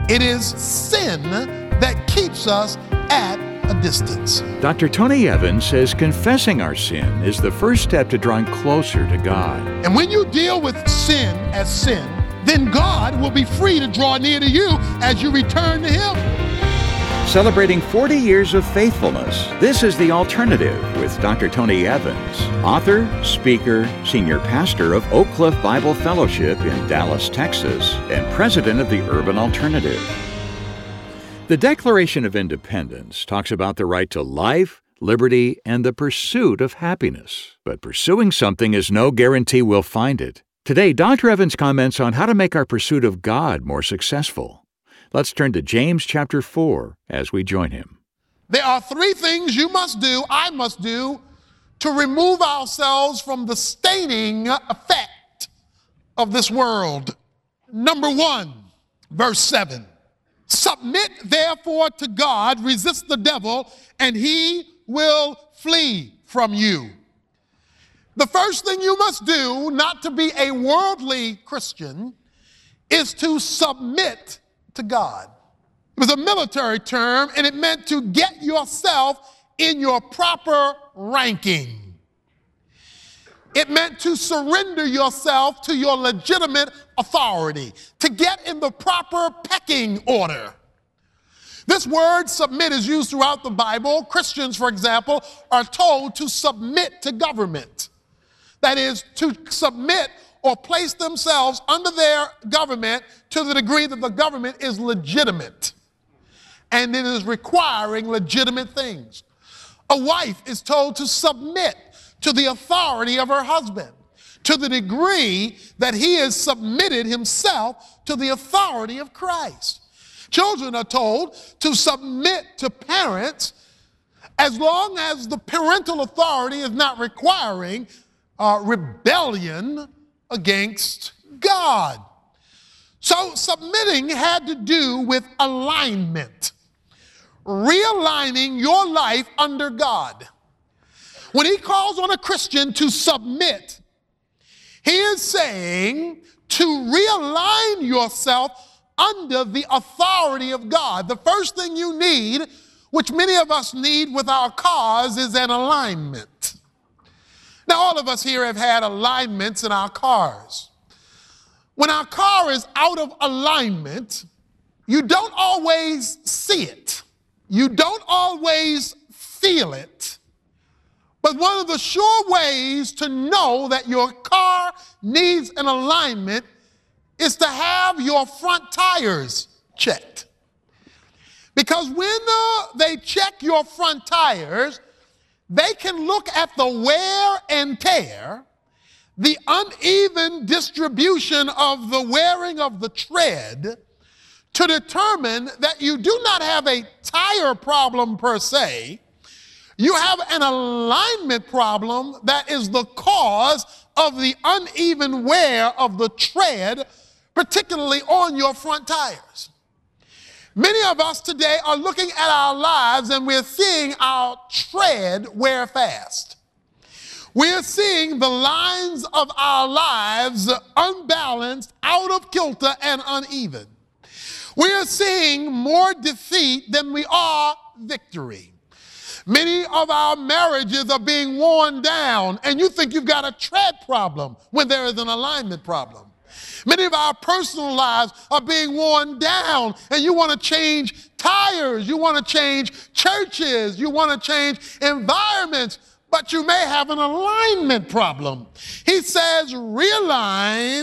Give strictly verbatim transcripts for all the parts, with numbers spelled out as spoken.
It is sin that keeps us at a distance. Doctor Tony Evans says confessing our sin is the first step to drawing closer to God. And when you deal with sin as sin, then God will be free to draw near to you as you return to Him. Celebrating forty years of faithfulness, this is The Alternative with Doctor Tony Evans, author, speaker, senior pastor of Oak Cliff Bible Fellowship in Dallas, Texas, and president of the Urban Alternative. The Declaration of Independence talks about the right to life, liberty, and the pursuit of happiness. But pursuing something is no guarantee we'll find it. Today, Doctor Evans comments on how to make our pursuit of God more successful. Let's turn to James chapter four as we join him. There are three things you must do, I must do, to remove ourselves from the staining effect of this world. Number one, verse seven. Submit therefore to God, resist the devil, and he will flee from you. The first thing you must do, not to be a worldly Christian, is to submit to God. It was a military term, and it meant to get yourself in your proper ranking. It meant to surrender yourself to your legitimate authority, to get in the proper pecking order. This word submit is used throughout the Bible. Christians, for example, are told to submit to government. That is, to submit or place themselves under their government to the degree that the government is legitimate and it is requiring legitimate things. A wife is told to submit to the authority of her husband to the degree that he has submitted himself to the authority of Christ. Children are told to submit to parents as long as the parental authority is not requiring uh, rebellion against God. So submitting had to do with alignment, realigning your life under God. When he calls on a Christian to submit, he is saying to realign yourself under the authority of God. The first thing you need, which many of us need with our cars, is an alignment. Now, all of us here have had alignments in our cars. When our car is out of alignment, you don't always see it. You don't always feel it. But one of the sure ways to know that your car needs an alignment is to have your front tires checked. Because when uh, they check your front tires, they can look at the wear and tear, the uneven distribution of the wearing of the tread, to determine that you do not have a tire problem per se. You have an alignment problem that is the cause of the uneven wear of the tread, particularly on your front tires. Many of us today are looking at our lives and we're seeing our tread wear fast. We're seeing the lines of our lives unbalanced, out of kilter, and uneven. We're seeing more defeat than we are victory. Many of our marriages are being worn down, and you think you've got a tread problem when there is an alignment problem. Many of our personal lives are being worn down, and you want to change tires, you want to change churches, you want to change environments, but you may have an alignment problem. He says realign,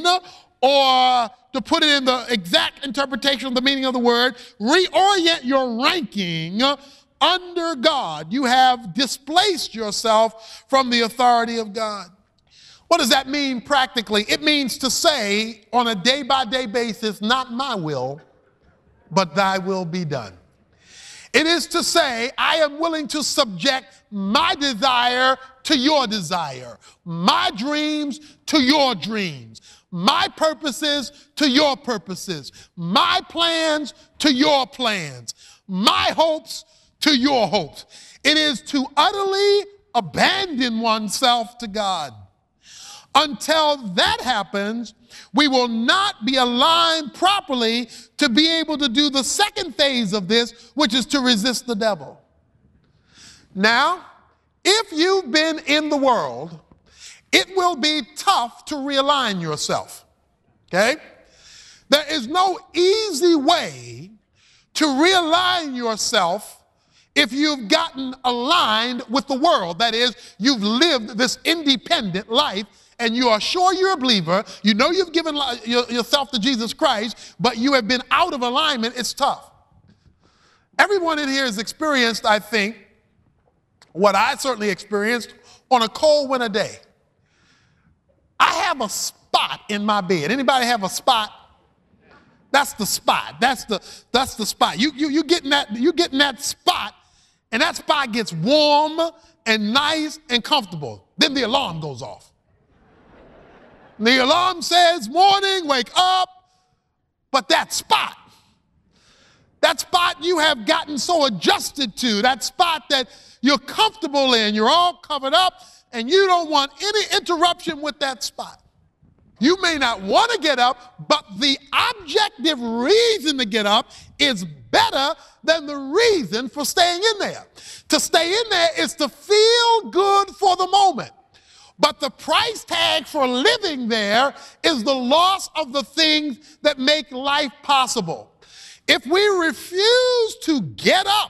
or to put it in the exact interpretation of the meaning of the word, reorient your ranking under God. You have displaced yourself from the authority of God. What does that mean practically? It means to say on a day-by-day basis, not my will, but thy will be done. It is to say, I am willing to subject my desire to your desire, my dreams to your dreams, my purposes to your purposes, my plans to your plans, my hopes to your hopes. It is to utterly abandon oneself to God. Until that happens, we will not be aligned properly to be able to do the second phase of this, which is to resist the devil. Now, if you've been in the world, it will be tough to realign yourself, okay? There is no easy way to realign yourself if you've gotten aligned with the world. That is, you've lived this independent life and you are sure you're a believer, you know you've given yourself to Jesus Christ, but you have been out of alignment. It's tough. Everyone in here has experienced, I think, what I certainly experienced on a cold winter day. I have a spot in my bed. Anybody have a spot? That's the spot. That's the that's the spot. You you you get in that you get in that spot, and that spot gets warm and nice and comfortable. Then the alarm goes off. The alarm says, "Morning, wake up." But that spot, that spot you have gotten so adjusted to, that spot that you're comfortable in, you're all covered up, and you don't want any interruption with that spot. You may not want to get up, but the objective reason to get up is better than the reason for staying in there. To stay in there is to feel good for the moment. But the price tag for living there is the loss of the things that make life possible. If we refuse to get up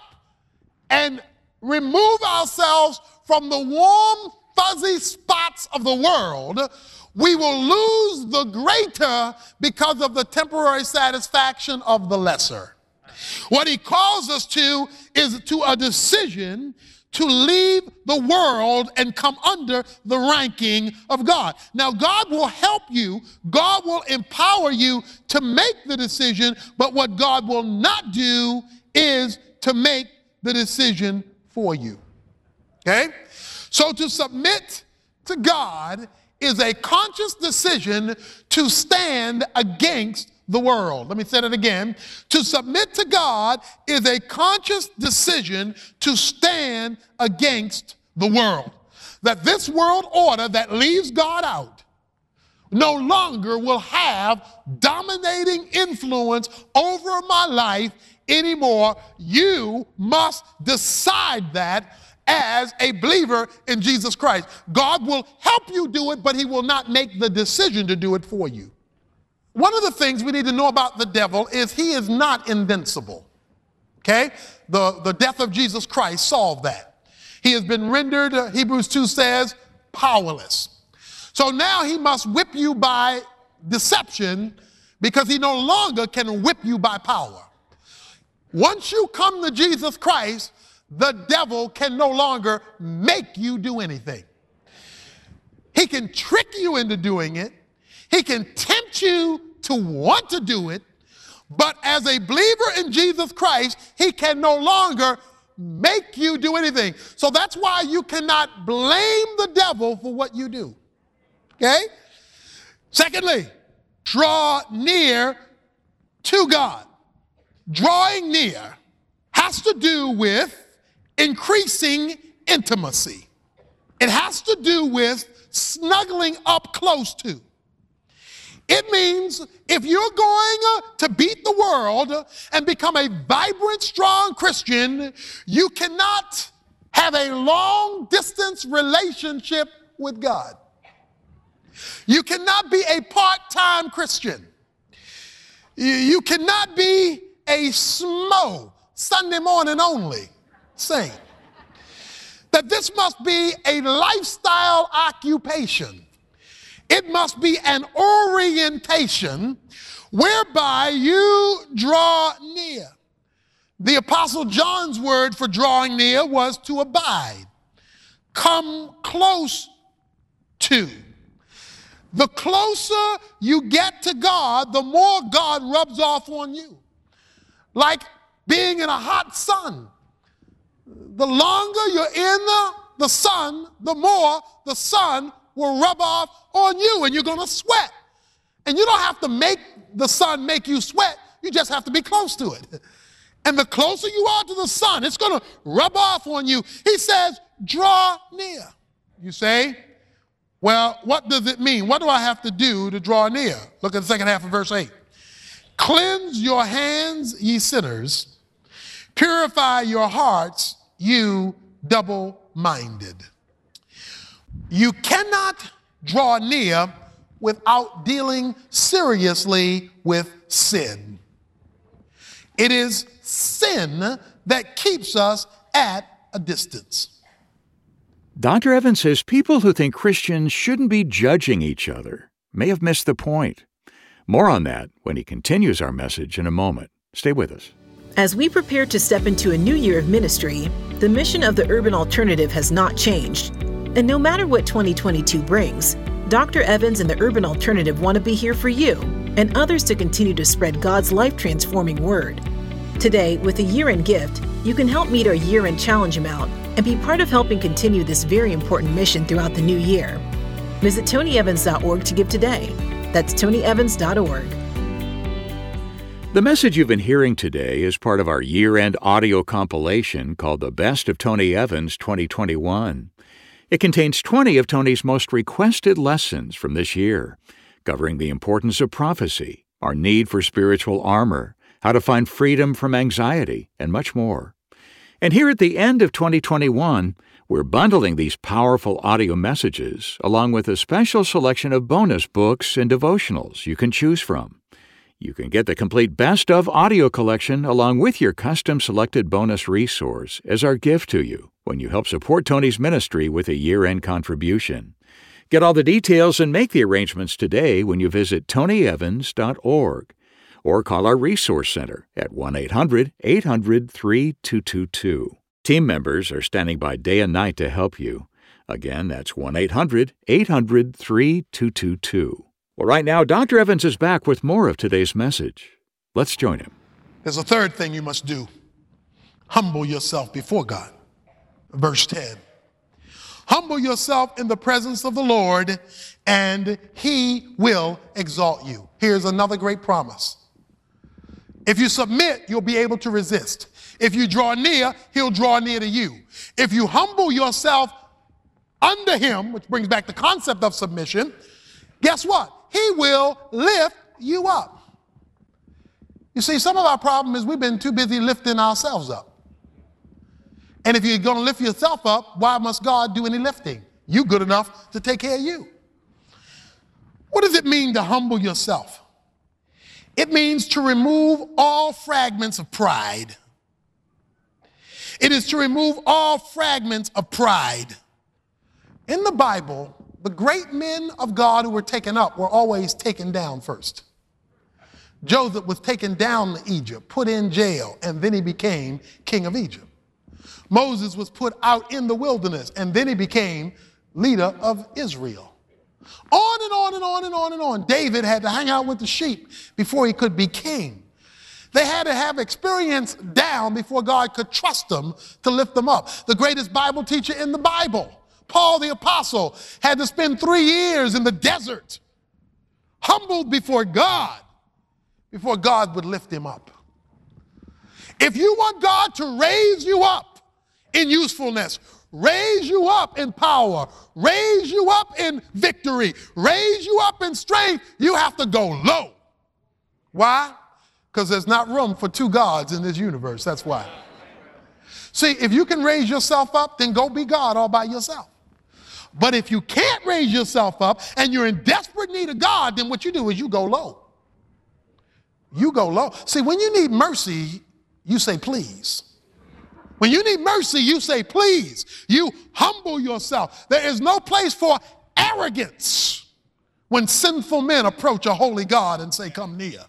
and remove ourselves from the warm, fuzzy spots of the world, we will lose the greater because of the temporary satisfaction of the lesser. What he calls us to is to a decision to leave the world and come under the ranking of God. Now, God will help you. God will empower you to make the decision, but what God will not do is to make the decision for you. Okay? So to submit to God is a conscious decision to stand against the world. Let me say that again. To submit to God is a conscious decision to stand against the world. That this world order that leaves God out no longer will have dominating influence over my life anymore. You must decide that as a believer in Jesus Christ. God will help you do it, but he will not make the decision to do it for you. One of the things we need to know about the devil is he is not invincible. Okay? The, the death of Jesus Christ solved that. He has been rendered, uh, Hebrews two says, powerless. So now he must whip you by deception because he no longer can whip you by power. Once you come to Jesus Christ, the devil can no longer make you do anything. He can trick you into doing it. He can tempt you to want to do it. But as a believer in Jesus Christ, he can no longer make you do anything. So that's why you cannot blame the devil for what you do. Okay? Secondly, draw near to God. Drawing near has to do with increasing intimacy. It has to do with snuggling up close to. It means if you're going to beat the world and become a vibrant, strong Christian, you cannot have a long-distance relationship with God. You cannot be a part-time Christian. You cannot be a S M O, Sunday morning only saint. That this must be a lifestyle occupation. It must be an orientation whereby you draw near. The Apostle John's word for drawing near was to abide. Come close to. The closer you get to God, the more God rubs off on you. Like being in a hot sun. The longer you're in the, the sun, the more the sun will rub off on you and you're going to sweat. And you don't have to make the sun make you sweat. You just have to be close to it. And the closer you are to the sun, it's going to rub off on you. He says, draw near. You say, Well, what does it mean? What do I have to do to draw near? Look at the second half of verse eight. Cleanse your hands, ye sinners. Purify your hearts, you double-minded. You cannot draw near without dealing seriously with sin. It is sin that keeps us at a distance. Doctor Evans says people who think Christians shouldn't be judging each other may have missed the point. More on that when he continues our message in a moment. Stay with us. As we prepare to step into a new year of ministry, the mission of the Urban Alternative has not changed. And no matter what twenty twenty-two brings, Doctor Evans and the Urban Alternative want to be here for you and others to continue to spread God's life-transforming word. Today, with a year-end gift, you can help meet our year-end challenge amount and be part of helping continue this very important mission throughout the new year. Visit tony evans dot org to give today. That's tony evans dot org. The message you've been hearing today is part of our year-end audio compilation called The Best of Tony Evans twenty twenty-one. It contains twenty of Tony's most requested lessons from this year, covering the importance of prophecy, our need for spiritual armor, how to find freedom from anxiety, and much more. And here at the end of twenty twenty-one, we're bundling these powerful audio messages along with a special selection of bonus books and devotionals you can choose from. You can get the complete Best of audio collection along with your custom selected bonus resource as our gift to you when you help support Tony's ministry with a year-end contribution. Get all the details and make the arrangements today when you visit tony evans dot org. Or call our Resource Center at one eight hundred eight hundred three two two two. Team members are standing by day and night to help you. Again, that's one eight hundred eight hundred three two two two. Well, right now, Doctor Evans is back with more of today's message. Let's join him. There's a third thing you must do. Humble yourself before God. Verse ten. Humble yourself in the presence of the Lord, and He will exalt you. Here's another great promise. If you submit, you'll be able to resist. If you draw near, He'll draw near to you. If you humble yourself under Him, which brings back the concept of submission, guess what? He will lift you up. You see, some of our problem is we've been too busy lifting ourselves up. And if you're going to lift yourself up, why must God do any lifting? You good enough to take care of you. What does it mean to humble yourself? It means to remove all fragments of pride. It is to remove all fragments of pride. In the Bible, the great men of God who were taken up were always taken down first. Joseph was taken down to Egypt, put in jail, and then he became king of Egypt. Moses was put out in the wilderness, and then he became leader of Israel. On and on and on and on and on. David had to hang out with the sheep before he could be king. They had to have experience down before God could trust them to lift them up. The greatest Bible teacher in the Bible, Paul the Apostle, had to spend three years in the desert, humbled before God, before God would lift him up. If you want God to raise you up in usefulness, raise you up in power, raise you up in victory, raise you up in strength, you have to go low. Why? Because there's not room for two gods in this universe. That's why. See, if you can raise yourself up, then go be God all by yourself. But if you can't raise yourself up and you're in desperate need of God, then what you do is you go low. You go low. See, when you need mercy, you say please. When you need mercy, you say please. You humble yourself. There is no place for arrogance when sinful men approach a holy God and say, come near.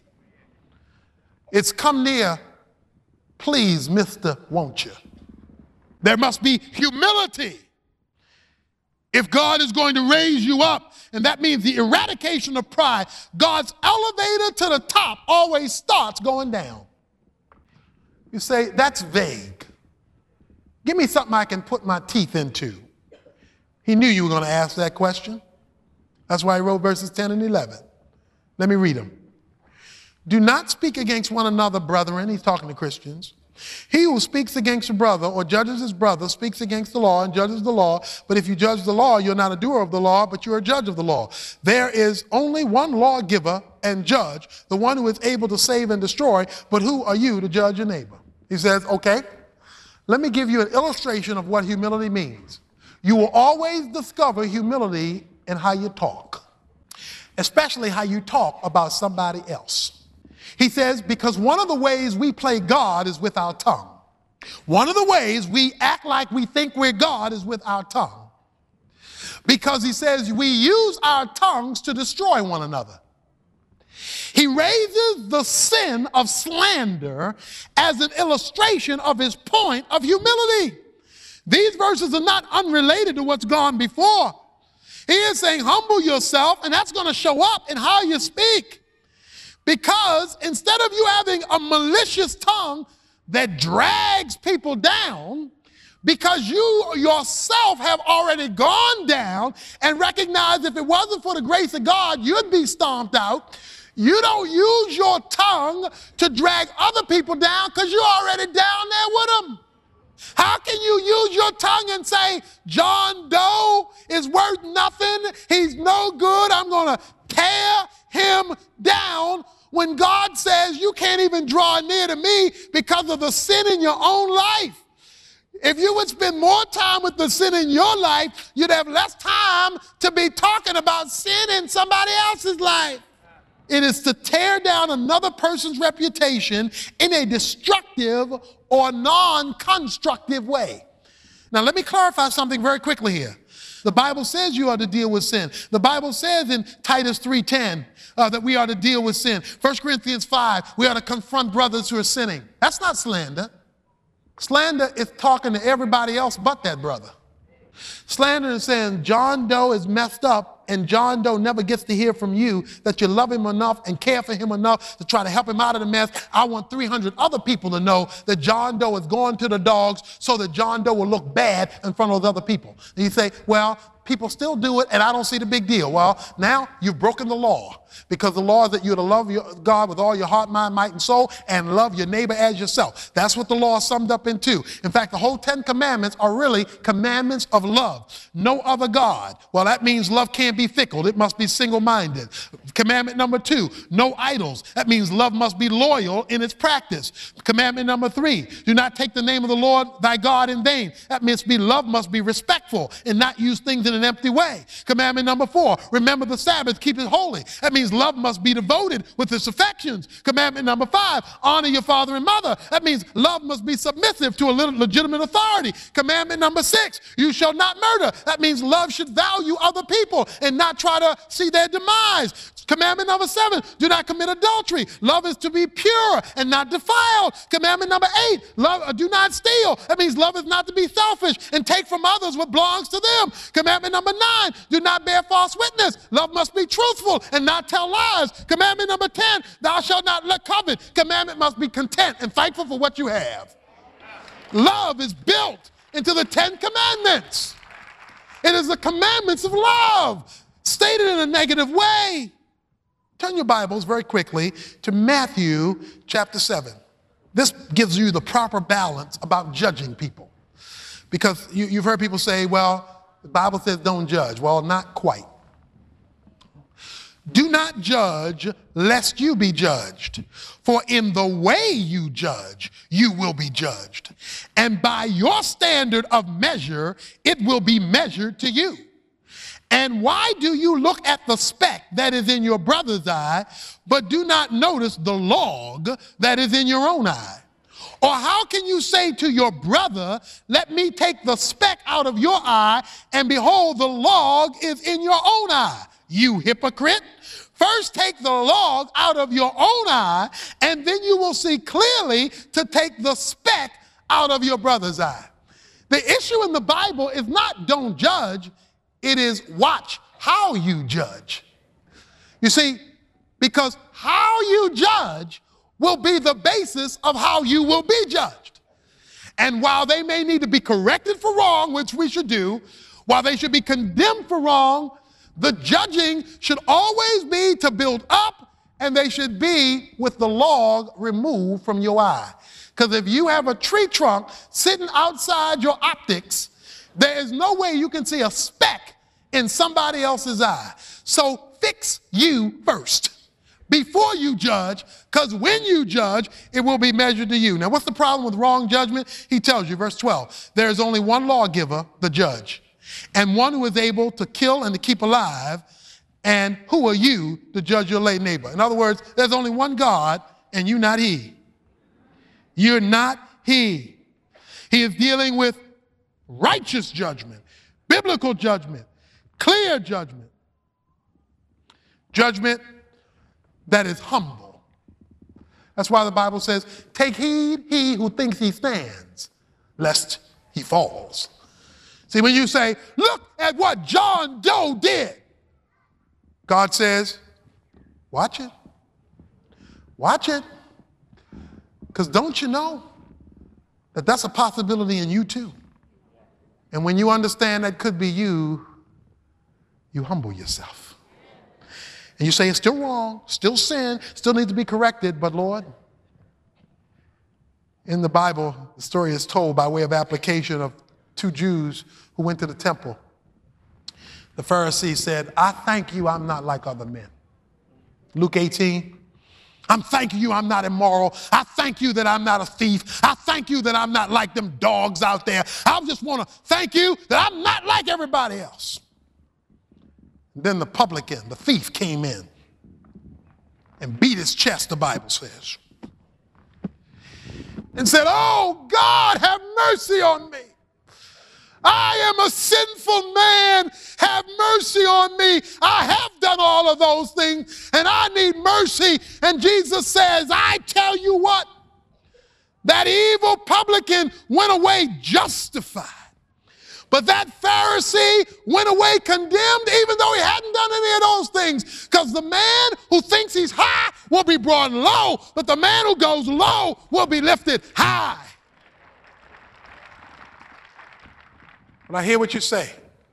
It's come near, please, mister, won't you? There must be humility if God is going to raise you up. And that means the eradication of pride. God's elevator to the top always starts going down. You say, that's vague. Give me something I can put my teeth into. He knew you were going to ask that question. That's why he wrote verses ten and eleven. Let me read them. Do not speak against one another, brethren. He's talking to Christians. He who speaks against a brother or judges his brother speaks against the law and judges the law. But if you judge the law, you're not a doer of the law, but you're a judge of the law. There is only one lawgiver and judge, the one who is able to save and destroy. But who are you to judge your neighbor? He says, okay, let me give you an illustration of what humility means. You will always discover humility in how you talk, especially how you talk about somebody else. He says, because one of the ways we play God is with our tongue. One of the ways we act like we think we're God is with our tongue. Because he says we use our tongues to destroy one another. He raises the sin of slander as an illustration of his point of humility. These verses are not unrelated to what's gone before. He is saying, humble yourself, and that's going to show up in how you speak. Because instead of you having a malicious tongue that drags people down, because you yourself have already gone down and recognized if it wasn't for the grace of God, you'd be stomped out. You don't use your tongue to drag other people down because you're already down there with them. How can you use your tongue and say, John Doe is worth nothing, he's no good, I'm going to tear him down, when God says you can't even draw near to me because of the sin in your own life? If you would spend more time with the sin in your life, you'd have less time to be talking about sin in somebody else's life. It is to tear down another person's reputation in a destructive or non-constructive way. Now, let me clarify something very quickly here. The Bible says you are to deal with sin. The Bible says in Titus three ten uh, that we are to deal with sin. First Corinthians five, we are to confront brothers who are sinning. That's not slander. Slander is talking to everybody else but that brother. Slander is saying John Doe is messed up and John Doe never gets to hear from you that you love him enough and care for him enough to try to help him out of the mess. I want three hundred other people to know that John Doe is going to the dogs so that John Doe will look bad in front of those other people. And you say, well, people still do it and I don't see the big deal. Well, now you've broken the law, because the law is that you're to love your God with all your heart, mind, might, and soul, and love your neighbor as yourself. That's what the law is summed up into. In fact, the whole Ten Commandments are really commandments of love. No other God. Well, that means love can't be fickle. It must be single-minded. Commandment number two, no idols. That means love must be loyal in its practice. Commandment number three, do not take the name of the Lord thy God in vain. That means be love must be respectful and not use things in an empty way. Commandment number four, remember the Sabbath, keep it holy. That means love must be devoted with its affections. Commandment number five, honor your father and mother. That means love must be submissive to a legitimate authority. Commandment number six, you shall not murder. That means love should value other people and not try to see their demise. Commandment number seven, do not commit adultery. Love is to be pure and not defiled. Commandment number eight, love, uh, do not steal. That means love is not to be selfish and take from others what belongs to them. Commandment number nine, do not bear false witness. Love must be truthful and not tell lies. Commandment number ten, thou shalt not let covet. Commandment must be content and thankful for what you have. Love is built into the Ten Commandments. It is the commandments of love, stated in a negative way. Turn your Bibles very quickly to Matthew chapter seven. This gives you the proper balance about judging people. Because you, you've heard people say, well, the Bible says don't judge. Well, not quite. Do not judge lest you be judged. For in the way you judge, you will be judged. And by your standard of measure, it will be measured to you. And why do you look at the speck that is in your brother's eye, but do not notice the log that is in your own eye? Or how can you say to your brother, let me take the speck out of your eye, and behold, the log is in your own eye? You hypocrite. First take the log out of your own eye, and then you will see clearly to take the speck out of your brother's eye. The issue in the Bible is not don't judge. It is watch how you judge. You see, because how you judge will be the basis of how you will be judged. And while they may need to be corrected for wrong, which we should do, while they should be condemned for wrong, the judging should always be to build up and they should be with the log removed from your eye. Because if you have a tree trunk sitting outside your optics, there is no way you can see a speck in somebody else's eye. So fix you first before you judge, because when you judge, it will be measured to you. Now, what's the problem with wrong judgment? He tells you, verse twelve, there is only one lawgiver, the judge, and one who is able to kill and to keep alive. And who are you to judge your late neighbor? In other words, there's only one God, and you're not he. You're not he. He is dealing with righteous judgment, biblical judgment, clear judgment, judgment that is humble. That's why the Bible says, take heed, he who thinks he stands, lest he falls. See, when you say, look at what John Doe did, God says, watch it. Watch it. Because don't you know that that's a possibility in you too? And when you understand that could be you, you humble yourself. And you say it's still wrong, still sin, still needs to be corrected, but Lord, in the Bible, the story is told by way of application of two Jews who went to the temple. The Pharisee said, I thank you I'm not like other men. Luke eighteen, I'm thanking you I'm not immoral. I thank you that I'm not a thief. I thank you that I'm not like them dogs out there. I just want to thank you that I'm not like everybody else. Then the publican, the thief, came in and beat his chest, the Bible says, and said, oh, God, have mercy on me. I am a sinful man. Have mercy on me. I have done all of those things, and I need mercy. And Jesus says, I tell you what, that evil publican went away justified. But that Pharisee went away condemned even though he hadn't done any of those things. Because the man who thinks he's high will be brought low, but the man who goes low will be lifted high. But I hear what you say.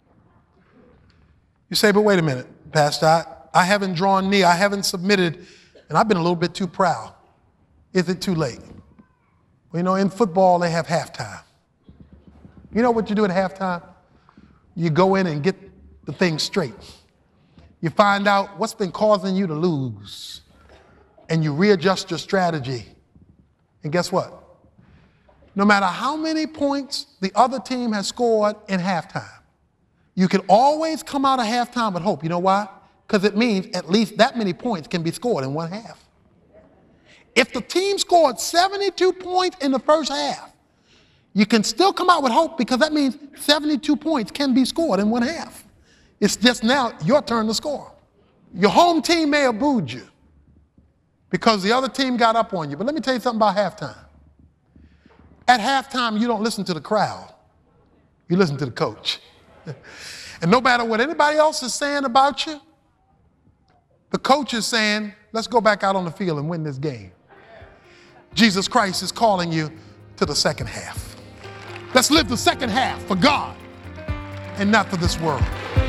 You say, but wait a minute, Pastor, I, I haven't drawn near, I haven't submitted, and I've been a little bit too proud. Is it too late? Well, you know, in football, they have halftime. You know what you do at halftime? You go in and get the thing straight. You find out what's been causing you to lose, and you readjust your strategy. And guess what? No matter how many points the other team has scored in halftime, you can always come out of halftime with hope. You know why? Because it means at least that many points can be scored in one half. If the team scored seventy-two points in the first half, you can still come out with hope because that means seventy-two points can be scored in one half. It's just now your turn to score. Your home team may have booed you because the other team got up on you. But let me tell you something about halftime. At halftime, you don't listen to the crowd. You listen to the coach. And no matter what anybody else is saying about you, the coach is saying, let's go back out on the field and win this game. Jesus Christ is calling you to the second half. Let's live the second half for God and not for this world.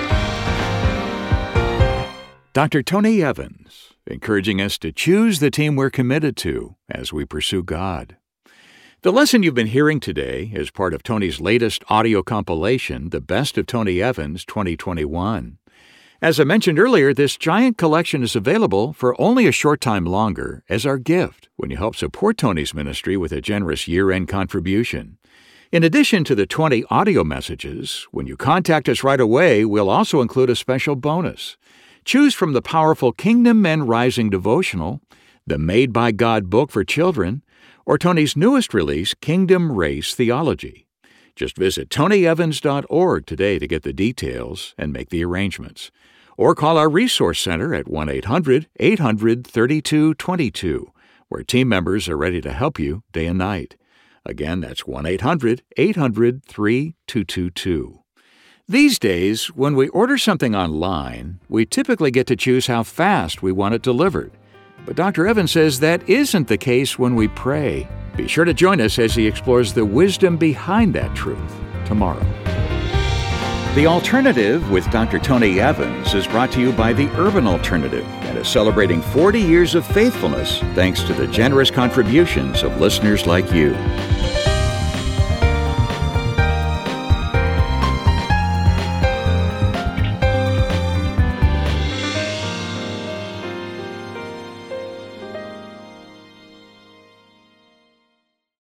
Doctor Tony Evans, encouraging us to choose the team we're committed to as we pursue God. The lesson you've been hearing today is part of Tony's latest audio compilation, The Best of Tony Evans twenty twenty-one. As I mentioned earlier, this giant collection is available for only a short time longer as our gift when you help support Tony's ministry with a generous year-end contribution. In addition to the twenty audio messages, when you contact us right away, we'll also include a special bonus. Choose from the powerful Kingdom Men Rising devotional, the Made by God book for children, or Tony's newest release, Kingdom Race Theology. Just visit tony evans dot org today to get the details and make the arrangements. Or call our Resource Center at one eight hundred eight hundred thirty-two twenty-two, where team members are ready to help you day and night. Again, that's one eight hundred eight hundred thirty-two twenty-two. These days, when we order something online, we typically get to choose how fast we want it delivered. But Doctor Evans says that isn't the case when we pray. Be sure to join us as he explores the wisdom behind that truth tomorrow. The Alternative with Doctor Tony Evans is brought to you by the Urban Alternative and is celebrating forty years of faithfulness thanks to the generous contributions of listeners like you.